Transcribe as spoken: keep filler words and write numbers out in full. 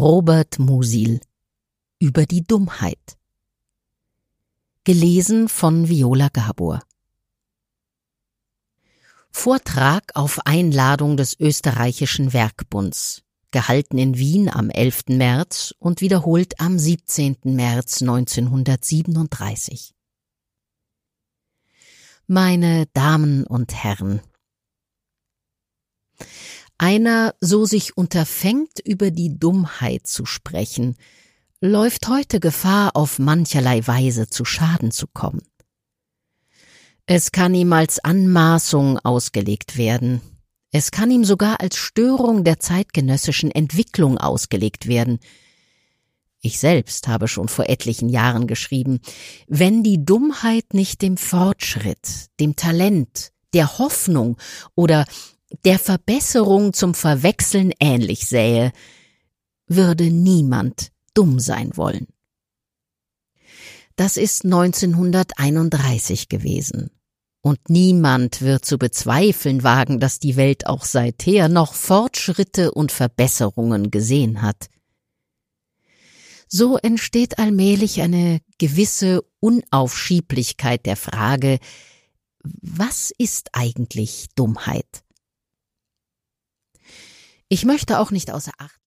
Robert Musil über die Dummheit. Gelesen von Viola Gabor. Vortrag auf Einladung des Österreichischen Werkbunds, gehalten in Wien am elften März und wiederholt am siebzehnten März neunzehnhundertsiebenunddreißig. Meine Damen und Herren, einer so sich unterfängt, über die Dummheit zu sprechen, läuft heute Gefahr, auf mancherlei Weise zu Schaden zu kommen. Es kann ihm als Anmaßung ausgelegt werden. Es kann ihm sogar als Störung der zeitgenössischen Entwicklung ausgelegt werden. Ich selbst habe schon vor etlichen Jahren geschrieben, wenn die Dummheit nicht dem Fortschritt, dem Talent, der Hoffnung oder der Verbesserung zum Verwechseln ähnlich sähe, würde niemand dumm sein wollen. Das ist neunzehnhunderteinunddreißig gewesen. Und niemand wird zu bezweifeln wagen, dass die Welt auch seither noch Fortschritte und Verbesserungen gesehen hat. So entsteht allmählich eine gewisse Unaufschieblichkeit der Frage, was ist eigentlich Dummheit? Ich möchte auch nicht außer Acht